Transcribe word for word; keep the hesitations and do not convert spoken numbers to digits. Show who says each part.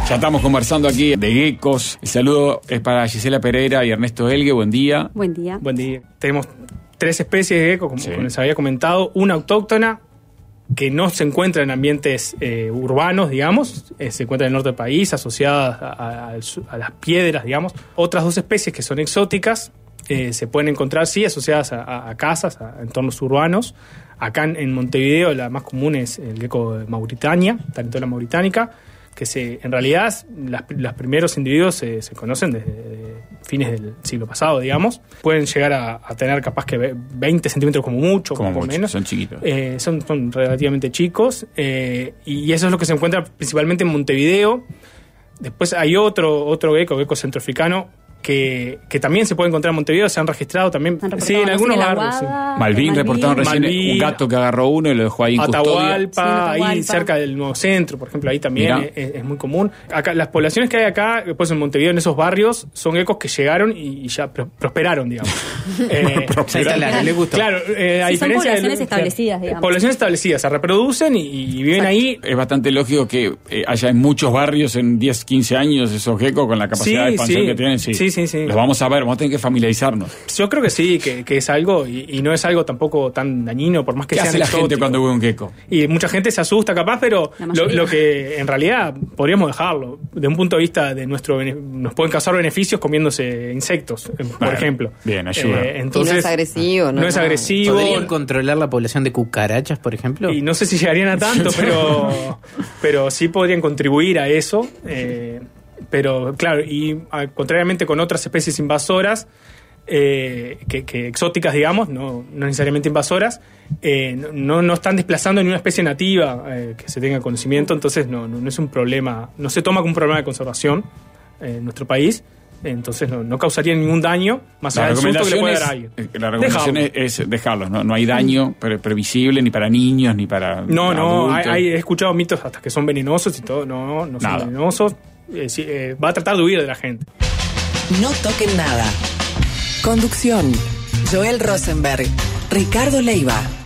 Speaker 1: Ya estamos conversando aquí de geckos. El saludo es para Gisela Pereira y Ernesto Elgue. Buen día.
Speaker 2: Buen día.
Speaker 3: Buen día. Tenemos tres especies de gecko, como,
Speaker 1: Sí.
Speaker 3: como les había comentado. Una autóctona que no se encuentra en ambientes eh, urbanos, digamos. Eh, se encuentra en el norte del país, asociadas a, a, a las piedras, digamos. Otras dos especies que son exóticas. Eh, se pueden encontrar, sí, asociadas a, a, a casas, a entornos urbanos. Acá en, en Montevideo la más común es el gecko de Mauritania, Tarentola mauritánica, que se, en realidad las, los primeros individuos se, se conocen desde, desde fines del siglo pasado, digamos. Pueden llegar a, a tener capaz que veinte centímetros como mucho,
Speaker 1: Como
Speaker 3: un poco
Speaker 1: mucho,
Speaker 3: menos.
Speaker 1: son chiquitos.
Speaker 3: Eh, son, son relativamente chicos eh, y eso es lo que se encuentra principalmente en Montevideo. Después hay otro, otro gecko, gecko centroafricano, que, que también se puede encontrar en Montevideo, se han registrado también.
Speaker 2: Han
Speaker 3: Sí, en algunos barrios. Sí.
Speaker 1: Malvin reportaron recién
Speaker 3: Malvin,
Speaker 1: un gato que agarró uno y lo dejó ahí en custodia.
Speaker 3: Atahualpa,
Speaker 2: Sí, en
Speaker 3: ahí
Speaker 2: Atahualpa.
Speaker 3: cerca del Nuevo Centro, por ejemplo, ahí también
Speaker 1: Mirá.
Speaker 3: es, es muy común. Acá, las poblaciones que hay acá, después en Montevideo, en esos barrios, son geckos que llegaron y, y ya pro- prosperaron, digamos. eh,
Speaker 4: Instalaron, le gustó.
Speaker 3: Claro, eh, a
Speaker 2: Sí, son
Speaker 3: diferencia
Speaker 2: poblaciones
Speaker 3: del-
Speaker 2: establecidas,
Speaker 3: claro,
Speaker 2: digamos.
Speaker 3: Poblaciones establecidas, se reproducen y, y viven ahí.
Speaker 1: Es bastante lógico que eh, haya en muchos barrios en diez, quince años esos geckos con la capacidad
Speaker 3: Sí,
Speaker 1: de expansión
Speaker 3: sí.
Speaker 1: que tienen. Sí.
Speaker 3: Sí, sí, sí.
Speaker 1: Los vamos a ver, vamos a tener que familiarizarnos.
Speaker 3: Yo creo que sí, que, que es algo, y, y no es algo tampoco tan dañino, por más que
Speaker 1: ¿Qué
Speaker 3: sean
Speaker 1: hace la gente
Speaker 3: exóticos.
Speaker 1: cuando ve un gecko?
Speaker 3: Y mucha gente se asusta capaz, pero
Speaker 2: La
Speaker 3: lo,
Speaker 2: mayoría.
Speaker 3: lo que en realidad podríamos dejarlo. De un punto de vista de nuestro bene- nos pueden causar beneficios comiéndose insectos, eh, por
Speaker 1: Bueno,
Speaker 3: ejemplo.
Speaker 1: bien, ayuda.
Speaker 3: Eh, entonces,
Speaker 5: Y no es agresivo, ¿no?
Speaker 3: No es
Speaker 5: No.
Speaker 3: agresivo.
Speaker 4: ¿Podrían controlar la población de cucarachas, por ejemplo?
Speaker 3: Y no sé si llegarían a tanto, pero, pero sí podrían contribuir a eso. eh, pero claro, y ah, contrariamente con otras especies invasoras, eh, que, que exóticas, digamos, no, no necesariamente invasoras, eh, no, no están desplazando ni una especie nativa eh, que se tenga conocimiento, entonces no, no, no es un problema, no se toma como un problema de conservación eh, en nuestro país. Entonces no, no causaría ningún daño más
Speaker 1: La
Speaker 3: allá del susto que le
Speaker 1: recomendación,
Speaker 3: puede
Speaker 1: es,
Speaker 3: dar a alguien.
Speaker 1: eh, la recomendación
Speaker 3: Dejarlo.
Speaker 1: es, es dejarlos. No, no hay daño pre- previsible ni para niños ni para
Speaker 3: No, no, hay,
Speaker 1: adultos.
Speaker 3: hay- he escuchado mitos hasta que son venenosos y todo. No, no son
Speaker 1: Nada.
Speaker 3: venenosos. Eh, sí, eh, va a tratar de huir de la gente.
Speaker 6: No toquen nada. Conducción: Joel Rosenberg, Ricardo Leiva.